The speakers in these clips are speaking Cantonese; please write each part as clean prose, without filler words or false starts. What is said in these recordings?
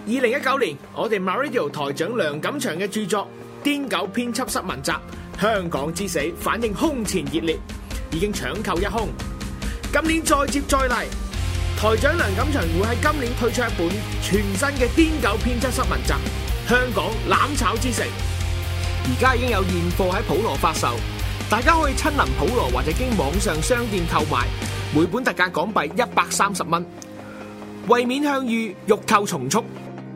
2019年，我哋 MyRadio 台長梁錦祥嘅著作《癲狗編輯室文集：香港之死》反應空前熱烈，已經搶購一空。今年再接再厲，台長梁錦祥會喺今年推出一本全新嘅《癲狗編輯室文集：香港攬炒之城》，而家已經有現貨喺普羅發售，大家可以親臨普羅或者經網上商店購買，每本特價港幣130蚊。為免向隅，欲購從速。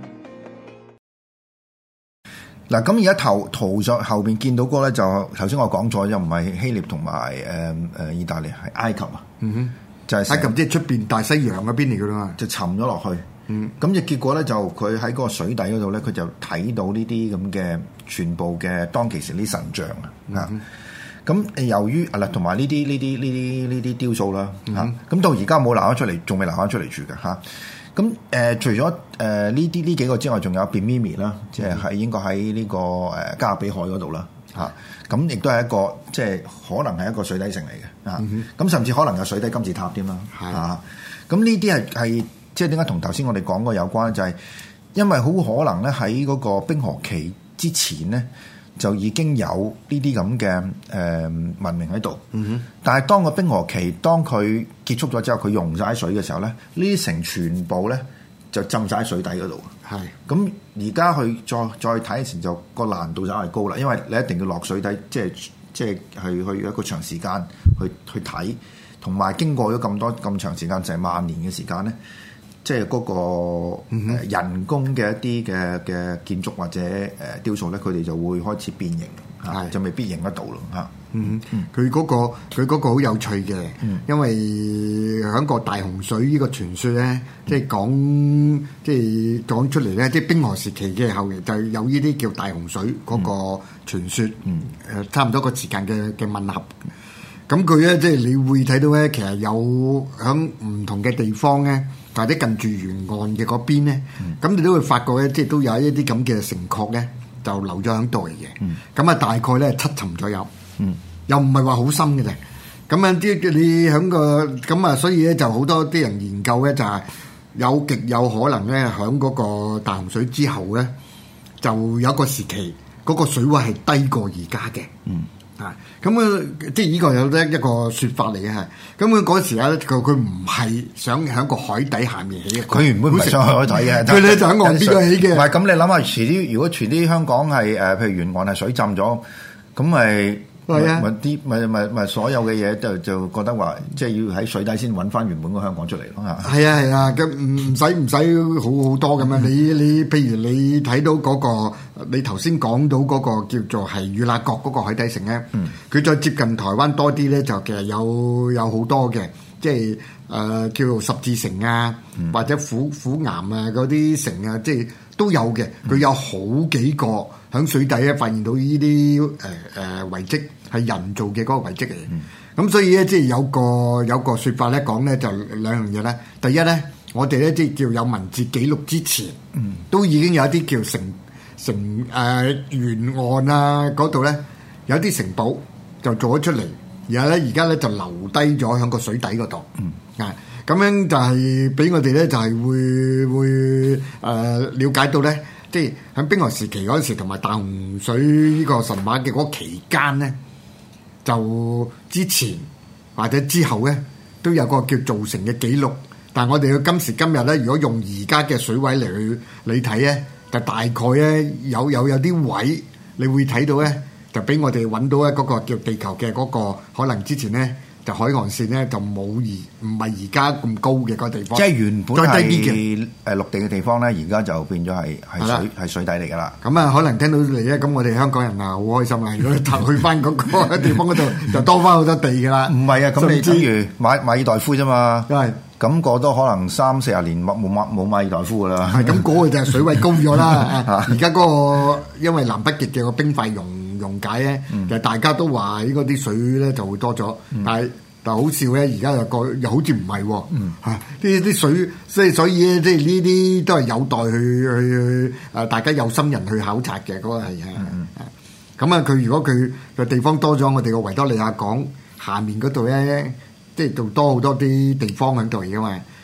嗱，咁而家圖在後邊見到嗰個咧，就頭先我講咗，又唔係希臘同埋意大利，係埃及啊。 嗯哼， 就係埃及即係出邊大西洋嗰邊嚟噶啦嘛， 就沉咗落去。咁嘅結果咧，就佢喺嗰個水底嗰度咧，佢就睇到呢啲咁嘅全部嘅當其時啲神像啊。咁由於同埋呢啲雕塑啦咁到而家冇留翻出嚟，仲未留翻出嚟住嘅嚇。咁除咗呢幾個之外，仲有Bimini啦，即係應該喺呢個加勒比海嗰度啦嚇。咁亦都係一個即係可能係一個水底城嚟嘅啊。咁甚至可能有水底金字塔添啦嚇。咁呢啲係即係點解同頭先我哋講過有關？就係因為好可能咧喺嗰個冰河期之前咧，就已經有呢啲咁嘅文明喺度，但係當個冰河期當佢結束咗之後，佢溶晒水嘅時候咧，呢啲城全部咧就浸晒喺水底嗰度。係咁而家去再睇嘅時就個難度就係高啦，因為你一定要落水底，即係去一個長時間去睇，同埋經過咗咁長時間，成萬年嘅時間咧。即係嗰個人工嘅一啲嘅建築或者雕塑咧，佢哋就會開始變形，就未必認得到咯嚇。 佢嗰個好有趣嘅，因為喺個大洪水呢個傳說咧，即係講出嚟咧，即係冰河時期嘅後期就有呢啲叫大洪水嗰個傳說，差唔多個時間嘅吻合。咁佢咧即係你會睇到咧，其實有喺唔同嘅地方咧，或者近住沿岸嘅嗰邊咧，咁你都會發覺咧，即係都有一啲咁嘅城廓咧，就留咗喺度嚟嘅。咁啊，大概咧7層左右，又唔係話好深嘅啫。咁啊，啲你喺個咁啊，所以咧就好多啲人研究咧，就係有極有可能咧，喺嗰個大洪水之後咧，就有一個時期嗰個水位係低過而家嘅。咁即係呢個有得一個説法嚟嘅係。咁佢嗰時咧，佢唔係想喺個海底下面起嘅。佢原本唔係想去海底嘅， 佢咧就喺岸邊度起嘅。 唔係咁，你諗下，如果遲啲香港係譬如沿岸係水浸咗，咁咪咪所有嘅嘢就覺得話，即係要喺水底先揾翻原本個香港出嚟咯嚇。係啊，咁唔使好多咁樣。你譬如你睇到嗰個，你頭先講到嗰個叫做係與那國嗰個海底城咧，佢再接近台灣多啲咧，就其實有好多嘅，即係叫做十字城啊，或者虎岩啊嗰啲城啊，即係都有嘅。佢有好幾個喺水底咧發現到呢啲遺跡係人造嘅嗰個遺跡嚟。咁所以咧，即係有個説法咧講咧，就兩樣嘢咧。第一咧，我哋咧即係叫有文字記錄之前，都已經有一啲叫城沿岸啊嗰度咧有啲城堡就做咗出嚟，然後咧而家咧就留低咗喺個水底嗰度。咁樣就係俾我哋咧就係會了解到咧，即係喺冰河時期嗰陣時同埋大洪水呢個神話嘅嗰期間咧，就之前或者之後咧都有個叫造成嘅記錄。但係我哋今時今日咧，如果用而家嘅水位嚟去你睇咧，就大概咧有啲位你會睇到咧，就俾我哋揾到咧嗰個叫地球嘅嗰個可能之前咧。就海岸線咧就唔係而家咁高嘅個地方， 即係原本係陸地嘅地方咧，而家就變咗係水底嚟㗎啦。 咁啊，可能聽到你咧，咁我哋香港人啊好開心啦！如果去翻嗰個地方嗰度，就多翻好多地㗎啦。唔係啊， 咁你等於馬爾代夫啫嘛。咁過多可能30-40年冇馬爾代夫㗎啦。 係咁，嗰個就係水位高咗啦。而家嗰個因為南北極嘅個冰塊溶解咧，就大家都話呢個啲水咧就會多咗，但好笑咧，而家又好似唔係喎，呢啲水，所以咧，即係呢啲都係有待去大家有心人去考察嘅，嗰個係咁啊，佢如果佢嘅地方多咗，我哋個維多利亞港下面嗰度咧，即係就多好多啲地方喺度㗎嘛。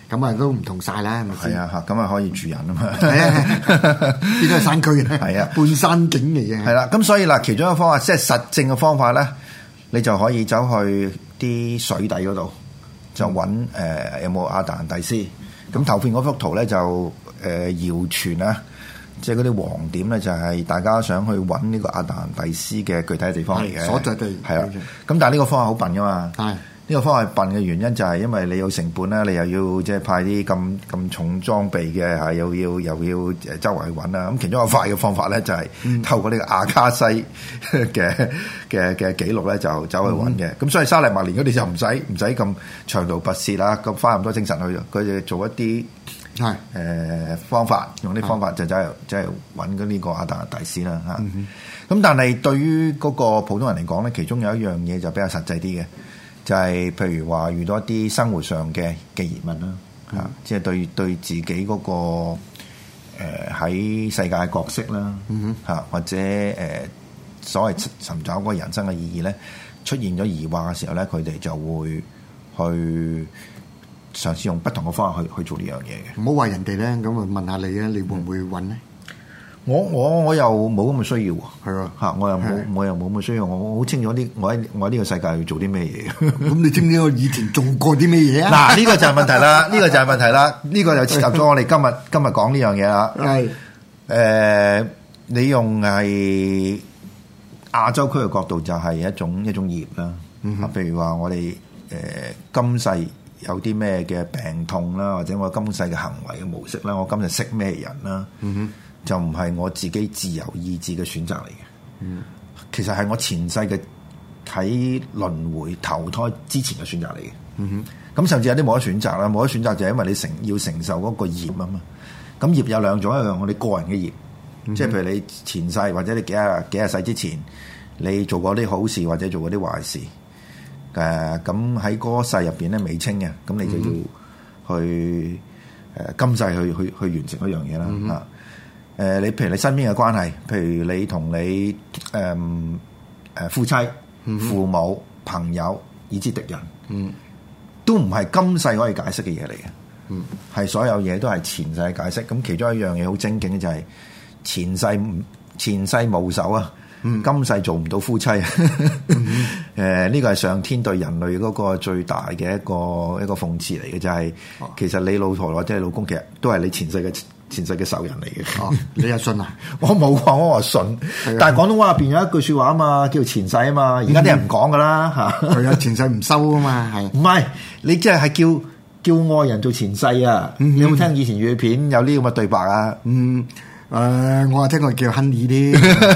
咁啊都唔同晒啦，係咪先？ 係啊，咁啊可以住人啊嘛， 邊都係山區嘅， 係啊， 半山景嚟嘅。 係啦，咁所以嗱，其中一個方法即係實證嘅方法咧，你就可以走去啲水底嗰度，就揾有冇亞特蘭蒂斯。咁頭片嗰幅圖咧就謠傳啊，即係嗰啲黃點咧就係大家想去揾呢個亞特蘭蒂斯嘅具體嘅地方嚟嘅所在地。 係啦，咁但係呢個方法好笨噶嘛。 係。 呢個方法笨嘅原因就係因為你有成本啦，你又要即係派啲咁重裝備嘅嚇，又要周圍去揾啦。咁其中一個快嘅方法咧就係透過呢個阿卡西嘅記錄咧就走去揾嘅。咁所以沙利麥連嗰啲就唔使咁長途跋涉啦，咁花咁多精神去，佢哋做一啲方法，用啲方法就走去揾嗰呢個亞特蘭蒂斯啦嚇。咁但係對於嗰個普通人嚟講咧，其中有一樣嘢就比較實際啲嘅。就係譬如話遇到一啲生活上嘅疑問啦，即係對自己嗰個喺世界嘅角色啦，或者所謂尋找嗰個人生嘅意義咧，出現咗疑惑嘅時候咧，佢哋就會去嘗試用不同嘅方法去做呢樣嘢嘅。 唔好話人哋咧，咁啊問下你啊，你會唔會揾咧？ 我又冇咁嘅需要喎， 係啊， 嚇我又冇咁嘅需要，我好清楚啲，我喺呢個世界要做啲咩嘢。 咁你知唔知我以前做過啲咩嘢啊？ 嗱，呢個就係問題啦，呢個就切入咗我哋今日講呢樣嘢啦。係你用係亞洲區嘅角度，就係一種業啦。譬如話我哋今世有啲咩嘅病痛啦，或者我今世嘅行為嘅模式啦，我今日識咩人啦。就唔係我自己自由意志嘅選擇嚟嘅，其實係我前世嘅喺輪迴投胎之前嘅選擇嚟嘅。咁甚至有啲冇得選擇啦，冇得選擇就係因為你要承受嗰個業啊嘛。咁業有兩種，一樣我哋個人嘅業，即係譬如你前世或者你幾廿世之前，你做過啲好事或者做過啲壞事，咁喺嗰世入邊咧未清嘅，咁你就要去今世去完成一樣嘢啦。你譬如你身邊嘅關係，譬如你同你夫妻、父母、朋友以至敵人，都唔係今世可以解釋嘅嘢嚟嘅，係所有嘢都係前世嘅解釋。咁其中一樣嘢好精警嘅就係前世冇手啊，今世做唔到夫妻。呢個係上天對人類嗰個最大嘅一個諷刺嚟嘅，就係其實你老婆或者你老公其實都係你前世嘅仇人嚟嘅。 你又信啊？ 我冇講，我話信。但係廣東話入邊有一句説話啊嘛，叫前世啊嘛。而家啲人唔講噶啦嚇。 佢有前世唔收啊嘛，係。 唔係你即係叫愛人做前世啊？你有冇聽以前粵語片有呢咁嘅對白啊？ 我係聽過叫 Honey 啲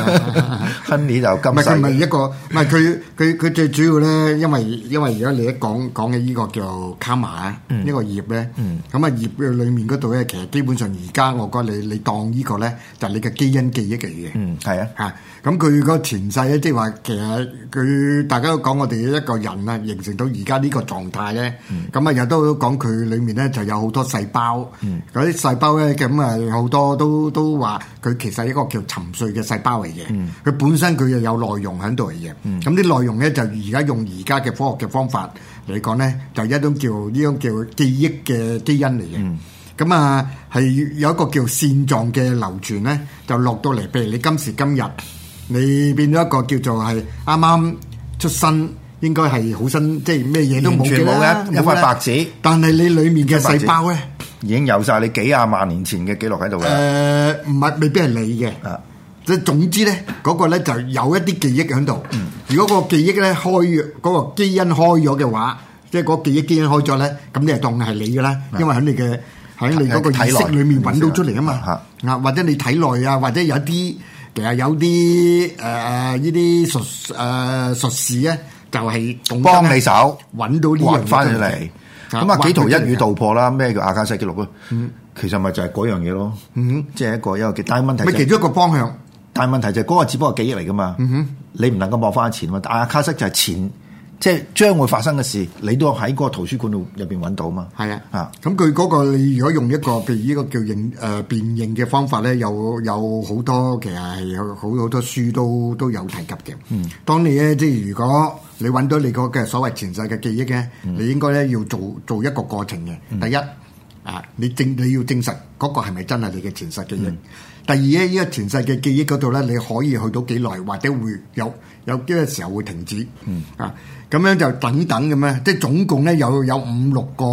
，Honey 就今世。 唔係一個，唔係佢最主要咧，因為而家你一講嘅呢個叫 karma 啊，呢個業咧，咁啊業裏面嗰度咧，其實基本上而家我覺得你當呢個咧就係你嘅基因記憶嚟嘅。係啊嚇。咁佢個前世咧，即係話其實佢大家都講我哋一個人啊，形成到而家呢個狀態咧，咁啊又都講佢裡面咧就有好多細胞，嗰啲細胞咧咁啊好多都話佢其實係一個叫沉睡嘅細胞嚟嘅，佢本身佢又有內容喺度嚟嘅，咁啲內容咧就而家用而家嘅科學嘅方法嚟講咧，就一種叫記憶嘅基因嚟嘅。咁啊係有一個叫線狀嘅流傳咧，就落到嚟，譬如你今時今日。你變咗一個叫做係啱啱出生，應該係好新，即係咩嘢都冇嘅啦， 一塊白紙。 但係你裡面嘅細胞咧， 已經有晒你幾廿萬年前嘅記錄喺度嘅。 唔係未必係你嘅。即係總之咧，嗰個咧就有一啲記憶喺度。如果個記憶咧開，嗰個基因開咗嘅話，即係嗰個記憶基因開咗咧，咁你就當係你㗎啦，因為喺你嗰個意識裡面揾到出嚟啊嘛。或者你體內啊，或者有啲。其實有啲呢啲術士咧，就係幫你手揾到呢樣翻出嚟。咁啊幾圖一語道破啦，咩叫阿卡西記錄咯？其實咪就係嗰樣嘢咯。即係一個但係問題咪其中一個方向。 但係問題就係嗰個只不過記憶嚟噶嘛。你唔能夠望翻前嘛。阿卡西就係前，即係將會發生嘅事，你都喺嗰個圖書館度入邊揾到嘛。係啊，咁佢嗰個你如果用一個譬如呢個叫辨認嘅方法咧，有好多其實係有好多書都有提及嘅。當你咧即係如果你揾到你個嘅所謂前世嘅記憶咧，你應該咧要做一個過程嘅。第一你要證實嗰個係咪真係你嘅前世記憶？第二咧，呢個前世嘅記憶嗰度咧，你可以去到幾耐，或者會有幾個時候會停止。咁樣就等等咁樣，即係總共咧有5、6個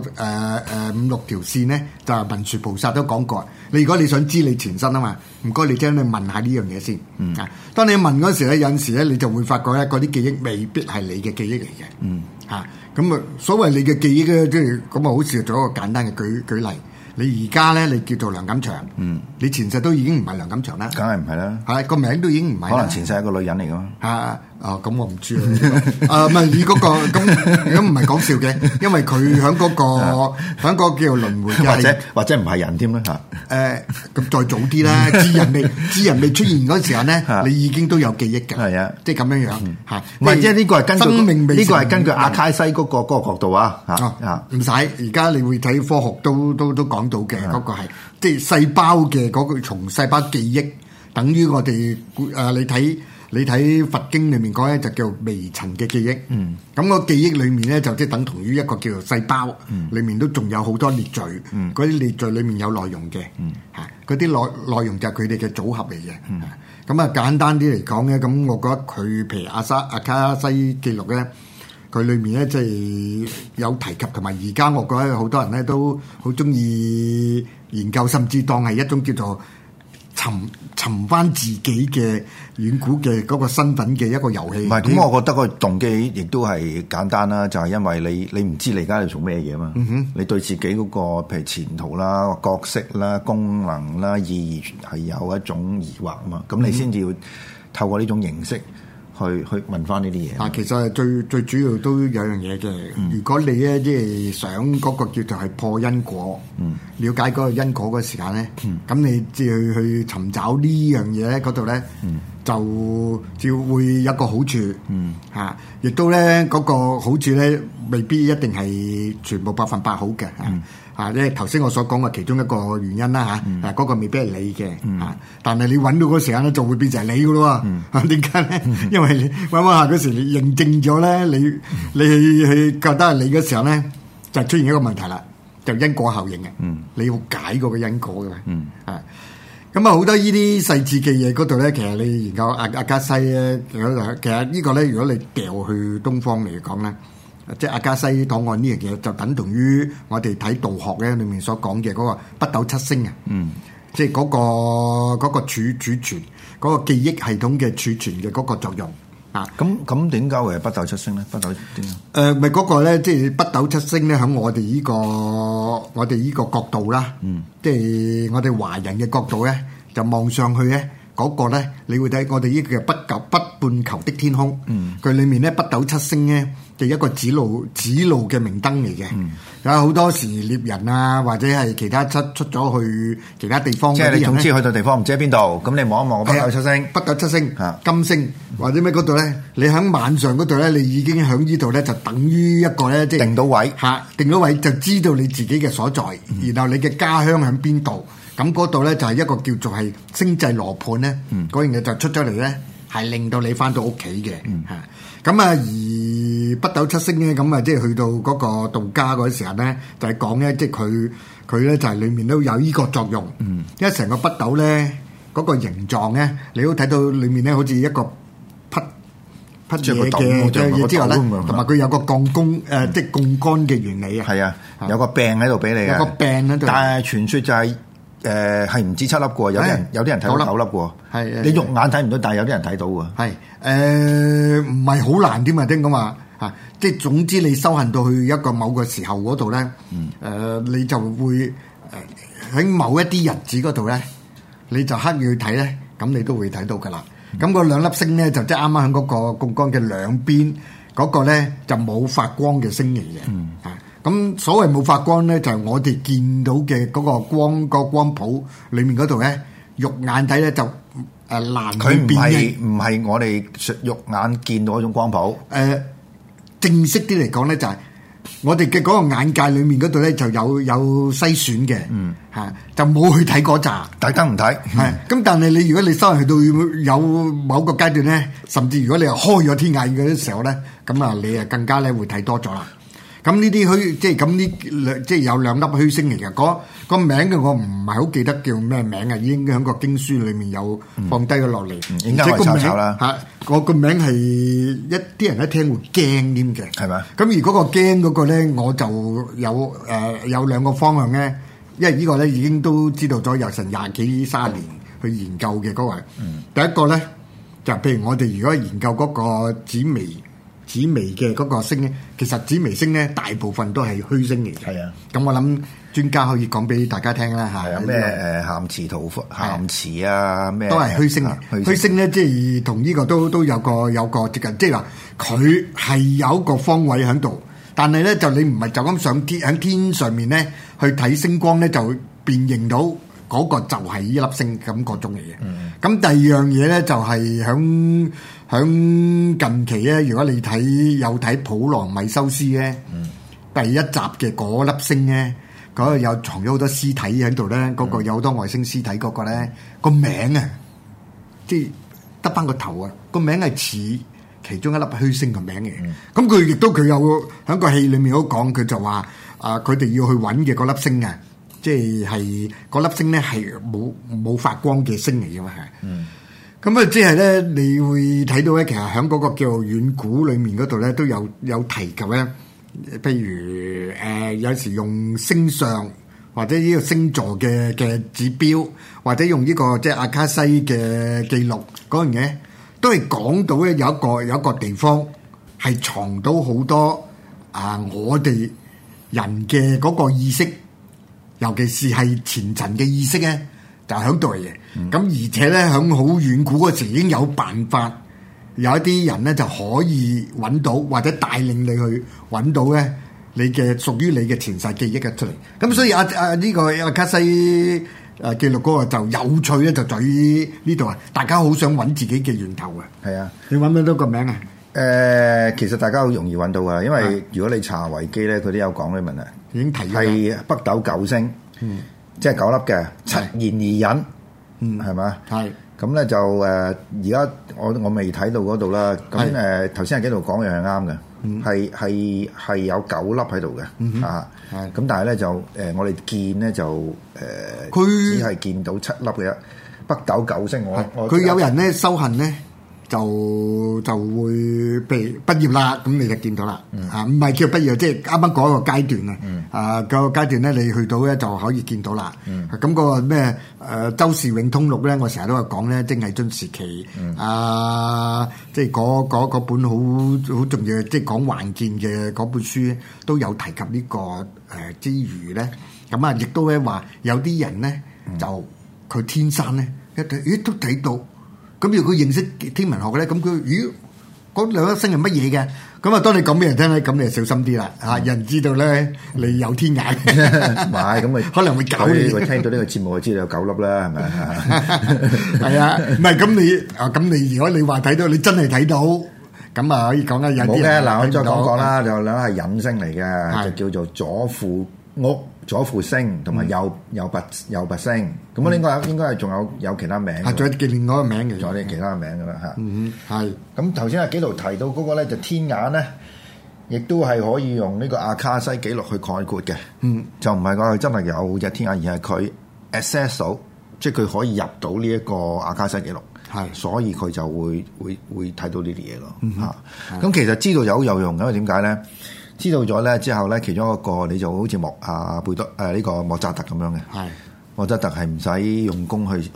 5、6條線咧，就係文殊菩薩都講過。如果你想知你前身啊嘛，唔該你將你問下呢樣嘢先。當你問嗰時咧，有陣時咧你就會發覺咧，嗰啲記憶未必係你嘅記憶嚟嘅。咁啊，所謂你嘅記憶咧，即係咁啊，好似做一個簡單嘅舉例。你而家咧，你叫做梁錦祥，你前世都已經唔係梁錦祥啦， 梗係唔係啦， 係個名都已經唔係， 可能前世係個女人嚟噶嘛。 咁我唔知啊。唔係以嗰個咁唔係講笑嘅，因為佢喺嗰個叫做輪迴嘅， 或者唔係人添啦嚇。 咁再早啲啦，智人未出現嗰時候咧，你已經都有記憶嘅。係啊，即係咁樣樣嚇。 唔係即係呢個係根據生命未， 呢個係根據阿卡西嗰個角度啊嚇。 唔使，而家你會睇科學都講到嘅嗰個係，即係細胞嘅嗰個從細胞記憶，等於我哋你睇佛經裏面講咧，就叫微塵嘅記憶。咁個記憶裏面咧，就即係等同於一個叫做細胞，裏面都仲有好多列序。嗰啲列序裏面有內容嘅，嗰啲內容就係佢哋嘅組合嚟嘅。咁啊簡單啲嚟講咧，咁我覺得佢譬如阿卡西記錄咧，佢裏面咧即係有提及，同埋而家我覺得好多人咧都好中意研究，甚至當係一種叫做尋翻自己嘅遠古嘅嗰個身份嘅一個遊戲。 唔係，咁我覺得個動機亦都係簡單啦，就係因為你唔知你而家喺度做咩嘢嘛。你對自己嗰個譬如前途啦、角色啦、功能啦、意義係有一種疑惑啊嘛。咁你先至要透過呢種形式去問翻呢啲嘢。其實最主要都有樣嘢嘅。如果你咧即係想嗰個叫做係破因果，了解嗰個因果嘅時間咧，咁你即係去尋找呢樣嘢咧，嗰度咧就會有個好處。亦都咧嗰個好處咧，未必一定係全部100%好嘅。因為頭先我所講嘅其中一個原因啦嗰個未必係你嘅。但係你揾到嗰時間咧，就會變成你噶咯喎。點解咧？因為你揾下嗰時，你認證咗咧，你去覺得係你嘅時候咧，就出現一個問題啦，就因果效應嘅。你要解嗰個因果嘅。咁啊，好多呢啲細緻嘅嘢嗰度咧，其實你研究阿卡西咧，其實呢個咧，如果你掉去東方嚟講咧，即係阿卡西檔案呢樣嘢，就等同於我哋睇道學咧裏面所講嘅嗰個北斗七星啊。即係嗰個儲存嗰個記憶系統嘅儲存嘅嗰個作用。 咁點解會係北斗七星咧？北斗點啊？ 咪嗰個咧，即係北斗七星咧，喺我哋呢個角度啦，即係我哋華人嘅角度咧，就望上去咧，嗰個咧，你會睇我哋呢個北半球的天空，佢裏面咧北斗七星咧，就一個指路嘅明燈嚟嘅。有好多時獵人啊，或者係其他出咗去其他地方， 即係你總之去到地方唔知喺邊度，咁你望一望北斗七星、 北斗七星、金星或者咩嗰度咧，你喺晚上嗰度咧，你已經喺呢度咧，就等於一個咧，即係定到位就知道你自己嘅所在，然後你嘅家鄉喺邊度，咁嗰度咧就係一個叫做係星際羅盤咧，嗰樣嘢就出咗嚟咧，係令到你翻到屋企嘅。咁而北斗七星咧，咁即係去到嗰個道家嗰時候咧，就係講咧，即係佢咧就係裡面都有呢個作用。因為成個北斗咧嗰個形狀咧，你都睇到裡面咧好似一個匹嘢嘅之後咧，同埋佢有個鋼弓即係槓桿嘅原理啊。係啊， 有個柄喺度俾你嘅。 有個柄喺度。 但係傳說就係係唔止7粒嘅，有啲人睇到9粒嘅。係你肉眼睇唔到，但係有啲人睇到嘅。係唔係好難添啊？聽講話即係總之你修行到去一個某個時候嗰度咧，你就會喺某一啲日子嗰度咧，你就刻意去睇咧，咁你都會睇到噶啦。咁嗰兩粒星咧，就即係啱啱喺嗰個槓桿嘅兩邊嗰個咧，就冇發光嘅星嚟嘅。咁所謂冇發光咧，就係我哋見到嘅嗰個光譜裡面嗰度咧，肉眼睇咧就難去辨認。 佢唔係我哋肉眼見到嗰種光譜。 正式啲嚟講咧，就係我哋嘅嗰個眼界裡面嗰度咧，就有篩選嘅。就冇去睇嗰扎， 大家唔睇。 咁但係你如果你收去到有某個階段咧，甚至如果你係開咗天眼嘅時候咧，咁啊你啊更加咧會睇多咗啦。 咁呢啲虛即係咁呢即係有兩粒虛星嚟嘅，個名嘅我唔係好記得叫咩名啊，已經喺個經書裏面有放低咗落嚟， 應該係抄抄啦嚇，我個名係啲人一聽會驚添嘅， 係咪？ 咁如果個驚嗰個咧，我就有兩個方向咧，因為呢個咧已經都知道咗有成20幾30年去研究嘅嗰個。第一個咧就譬如我哋如果研究嗰個紫微嘅嗰個星咧，其實紫微星咧大部分都係虛星嚟嘅。 係啊， 咁我諗專家可以講俾大家聽啦嚇。 係啊，咩咸池啊，咩都係虛星嘅。虛星咧即係同呢個都有個接近，即係話佢係有一個方位喺度，但係咧就你唔係就咁喺天上面咧去睇星光咧，就辨認到嗰個就係呢粒星咁嗰種嚟嘅。咁第二樣嘢咧就係響近期咧，如果你有睇普羅米修斯咧，第一集嘅嗰粒星咧，嗰個有藏咗好多屍體喺度咧，嗰個有好多外星屍體嗰個咧個名啊，即係得翻個頭啊，個名係似其中一粒虛星嘅名嘅。咁佢亦都佢有喺個戲裏面都講，佢就話佢哋要去揾嘅嗰粒星啊，即係嗰粒星咧係冇發光嘅星嚟嘅嘛係。咁啊，即係咧，你會睇到咧，其實喺嗰個叫做遠古裏面嗰度咧，都有提及咧。譬如有時用星相或者呢個星座嘅指標，或者用呢個即係阿卡西嘅記錄嗰樣嘢，都係講到咧有一個地方係藏到好多我哋人嘅嗰個意識，尤其是係前塵嘅意識咧。就喺度嘅，咁而且咧喺好遠古嗰時已經有辦法，有一啲人咧就可以揾到或者帶領你去揾到咧你嘅屬於你嘅前世記憶嘅出嚟。咁所以呢個阿卡西記錄嗰個就有趣咧，就在於呢度啊！大家好想揾自己嘅源頭啊！ 係啊， 你揾唔揾到個名啊？ 其實大家好容易揾到噶，因為如果你查維基咧，佢都有講呢問題， 已經提咗係北斗九星。即係9粒嘅7言而隱，係嘛？係咁咧就而家我未睇到嗰度啦。咁頭先喺幾度講嘅係啱嘅，係有9粒喺度嘅啊。咁但係咧就我哋見咧就佢只係見到7粒嘅北斗九星。 佢有人咧修行咧就會畢業啦，咁你就見到啦。唔係叫畢業，即係啱啱嗰個階段啊。個階段咧，你去到咧就可以見到啦。咁個咩周氏永通錄咧，我成日都係講咧，丁毅津時期即係嗰本好重要，即係講還劍嘅嗰本書都有提及呢個之餘咧，咁啊亦都咧話有啲人咧就佢天生咧一睇都睇到。咁如果佢認識天文學嘅咧，咁佢嗰兩粒星係乜嘢嘅？咁啊，當你講俾人聽咧，咁你就小心啲啦嚇，人知道咧你有天眼， 唔係咁咪可能會搞你。佢聽到呢個節目，就知道有9粒啦，係咪？係啊，唔係咁你如果你話睇到，你真係睇到，咁啊可以講啦。有啲嗱，我再講啦，就兩係隱星嚟嘅，就叫做左輔星同埋右弼星，咁應該係仲有其他名，仲有另外一個名嘅，仲有啲其他名㗎啦嚇。係咁頭先阿紀陶提到嗰個咧，就天眼咧，亦都係可以用呢個阿卡西記錄去概括嘅。就唔係講佢真係有隻天眼，而係佢 access 到，即係佢可以入到呢一個阿卡西記錄，所以佢就會睇到呢啲嘢咯嚇。咁其實知道就好有用，因為點解咧？知道咗咧之後咧，其中一個你就好似貝多呢個莫扎特咁樣嘅，莫扎特係唔使用功去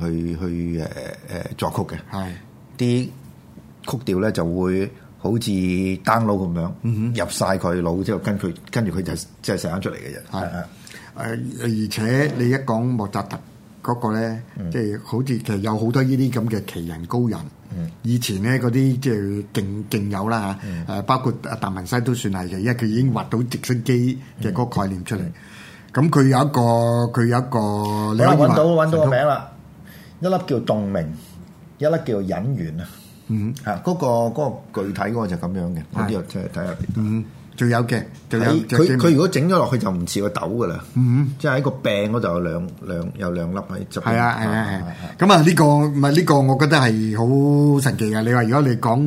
作曲嘅，啲曲調咧就會好似 download 咁樣入晒佢腦之後，跟住佢就即係寫翻出嚟嘅啫。而且你一講莫扎特嗰個咧，即係好似其實有好多呢啲咁嘅奇人高人。以前咧嗰啲即係勁友啦嚇，包括達文西都算係嘅，因為佢已經畫到直升機嘅嗰個概念出嚟。咁佢有一個，你揾到個名啦，一粒叫洞明，一粒叫隱元啊。嗰個具體嗰個就咁樣嘅，嗰啲即係睇下。仲有嘅，佢如果整咗落去就唔似個豆噶啦，即係喺個柄嗰度有兩粒喺側邊。係啊。咁啊呢個我覺得係好神奇嘅。你話如果你講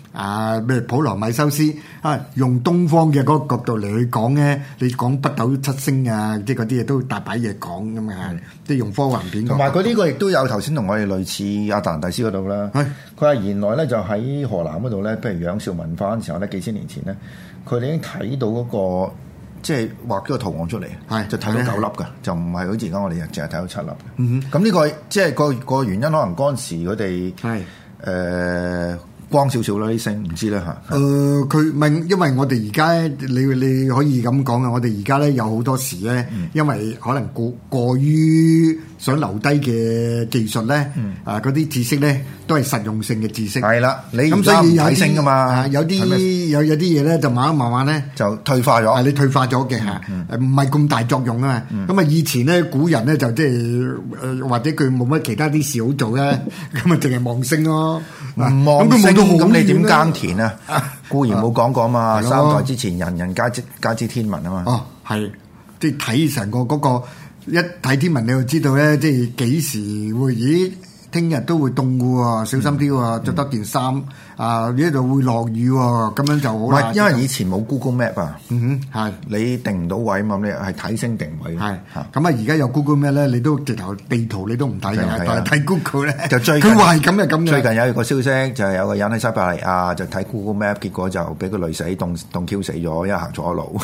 譬如普羅米修斯用東方嘅嗰個角度嚟去講咧，你講北斗七星啊，即係嗰啲嘢都大把嘢講咁啊，即係用科幻片。 同埋佢呢個亦都有頭先同我哋類似亞特蘭蒂斯嗰度啦。佢話原來咧就喺河南嗰度咧，譬如仰韶文化嗰陣時候咧，幾千年前咧，佢哋已經睇到嗰個即係畫咗個圖案出嚟，就睇到9粒嘅，就唔係好似而家我哋淨係睇到7粒。咁呢個即係個原因，可能嗰陣時佢哋光少少啦啲星，唔知咧嚇。 佢咪因為我哋而家你可以咁講啊，我哋而家咧有好多時咧，因為可能過於想留低嘅技術咧，嗰啲知識咧都係實用性嘅知識。係啦，你咁所以有睇星噶嘛，有啲嘢咧就慢慢咧就退化咗。你退化咗嘅嚇，唔係咁大作用啊嘛。咁啊以前咧古人咧就即係或者佢冇乜其他啲事好做咧，咁啊淨係望星咯。唔望星咁你點耕田啊？固然冇講過嘛，3代之前人人皆知天文啊嘛。哦，係，即係睇成個嗰個一睇天文你就知道咧，即係幾時會咦？聽日都會凍嘅喎，小心啲喎，着多件衫啊！呢度會落雨喎，咁樣就好啦。因為以前冇 Google Map 啊，係你定唔到位嘛，你係睇星定位。係咁啊！而家有 Google Map 咧，你都直頭地圖你都唔睇嘅，但係睇 Google 咧就最近佢話係咁嘅咁嘅。最近有一個消息就係有個人喺西伯利亞就睇 Google Map，結果就俾佢累死，凍 Q 死咗，因為行錯路。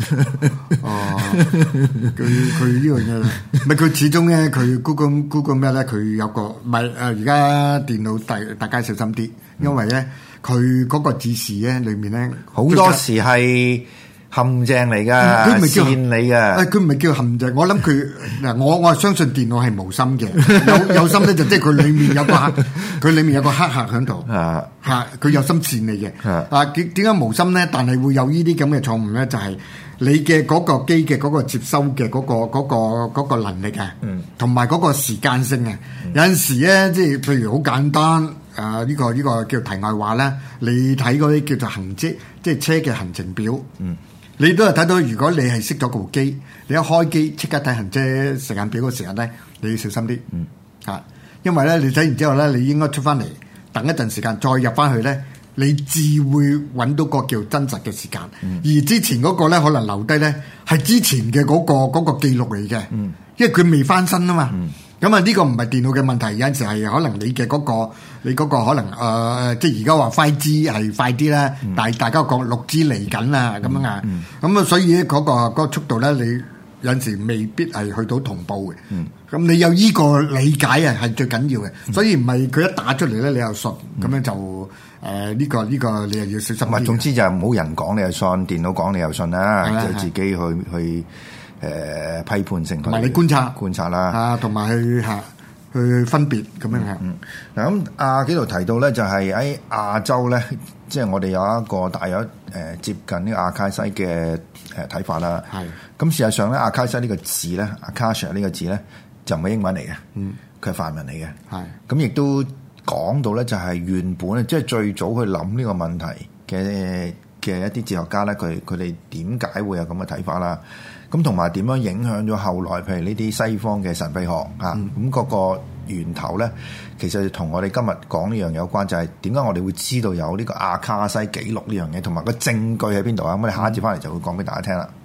佢呢樣嘢，唔係佢始終咧，佢 Google Map 咧，佢有個。唔係而家電腦大家小心啲，因為咧佢嗰個指示咧裏面咧好多時係陷阱嚟㗎，佢唔係叫騙你㗎。佢唔係叫陷阱，我諗佢嗱，我係相信電腦係無心嘅，有心咧就即係佢裡面有個黑客喺度嚇，佢有心騙你嘅。點解無心咧？但係會有呢啲咁嘅錯誤咧，就係你嘅嗰個機嘅嗰個接收嘅嗰個能力啊，同埋嗰個時間性啊，有陣時咧，即係譬如好簡單呢個叫題外話啦，你睇嗰啲叫做行車，即係車嘅行程表，你都係睇到，如果你係熄咗部機，你一開機即刻睇行車時間表嘅時候咧，你要小心啲因為咧你睇完之後咧，你應該出翻嚟等一陣時間再入翻去咧。你至會揾到個叫真實嘅時間，而之前嗰個咧可能留低咧係之前嘅嗰個記錄嚟嘅，因為佢未翻身啊嘛。咁啊呢個唔係電腦嘅問題，有陣時係可能你嘅嗰個可能即係而家話 5G 係快啲啦，但係大家講 6G 嚟緊啊咁樣啊，咁啊所以咧嗰個速度咧你有陣時未必係去到同步嘅。咁你有依個理解啊係最緊要嘅，所以唔係佢一打出嚟咧你又信，咁樣就。呢個你又要小心。唔係，總之就唔好人講你又信，電腦講你又信啦，就自己去批判性同埋你觀察啦，同埋去分別咁樣嚇。嗱咁阿紀陶提到咧，就係喺亞洲咧，即係我哋有一個大約接近呢個阿卡西嘅睇法啦。係咁事實上咧，阿卡西呢個字咧，阿卡西呢個字咧就唔係英文嚟嘅，佢係梵文嚟嘅。係咁亦都。講到咧就係原本咧，即係最早去諗呢個問題嘅一啲哲學家咧，佢哋點解會有咁嘅睇法啦？咁同埋點樣影響咗後來，譬如呢啲西方嘅神秘學啊？咁嗰個源頭咧，其實同我哋今日講呢樣有關，就係點解我哋會知道有呢個阿卡西記錄呢樣嘢，同埋個證據喺邊度啊？咁我哋下一節翻嚟就會講俾大家聽啦。